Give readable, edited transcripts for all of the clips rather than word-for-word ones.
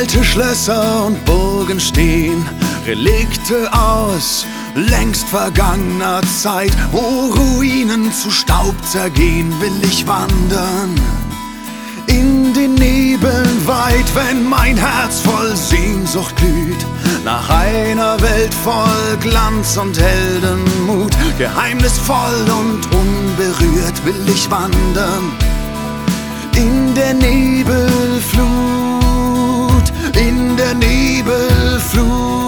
Alte Schlösser und Burgen stehen, Relikte aus längst vergangener Zeit. Wo Ruinen zu Staub zergehen, will ich wandern. In den Nebeln weit, wenn mein Herz voll Sehnsucht glüht, nach einer Welt voll Glanz und Heldenmut. Geheimnisvoll und unberührt will ich wandern. In der Nebelflut, in der Nebelflut.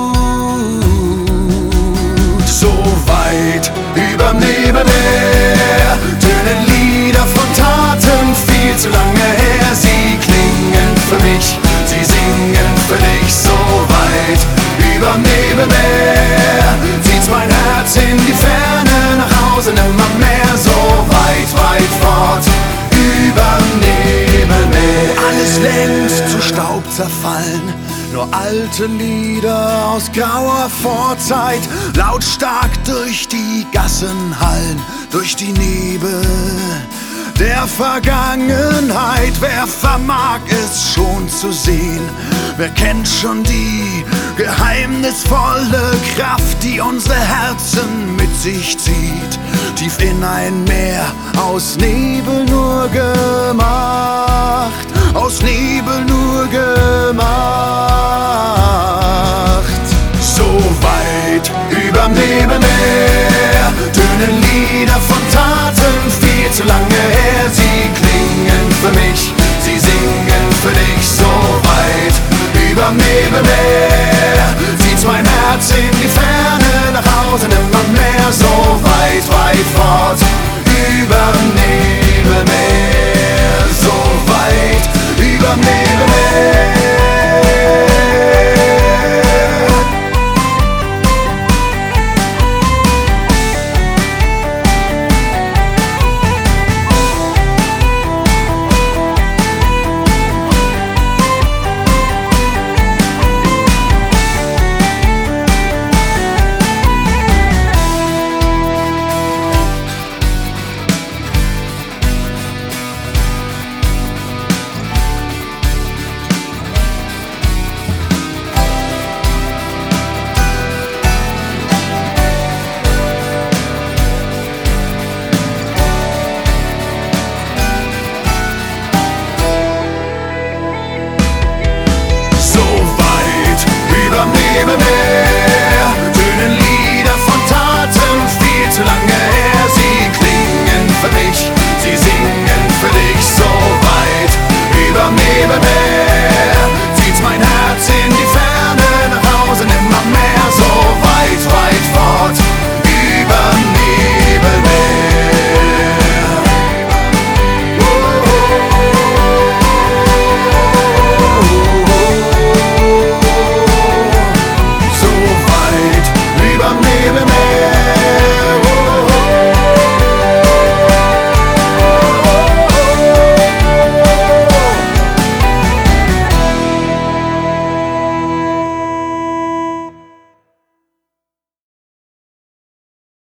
So weit überm Nebelmeer tönen Lieder von Taten viel zu lange her. Sie klingen für mich, sie singen für dich. So weit überm Nebelmeer zieht's mein Herz in die Ferne, nach Hause nimmer mehr. So weit, weit fort überm Nebelmeer. Alles längst zu Staub zerfallen, nur alte Lieder aus grauer Vorzeit, lautstark durch die Gassen hallen, durch die Nebel der Vergangenheit. Wer vermag es schon zu sehen? Wer kennt schon die geheimnisvolle Kraft, die unsere Herzen mit sich zieht? Tief in ein Meer, aus Nebel nur gemacht, aus Nebel nur gemacht. So weit überm Nebelmeer tönen Lieder von Taten viel zu lange her. Sie klingen für mich, sie singen für dich. So weit überm Nebelmeer zieht's mein Herz in die Ferne, nach Hause nimmer mehr. So weit, weit fort überm Nebelmeer. So weit überm Nebelmeer. Nebelmeer.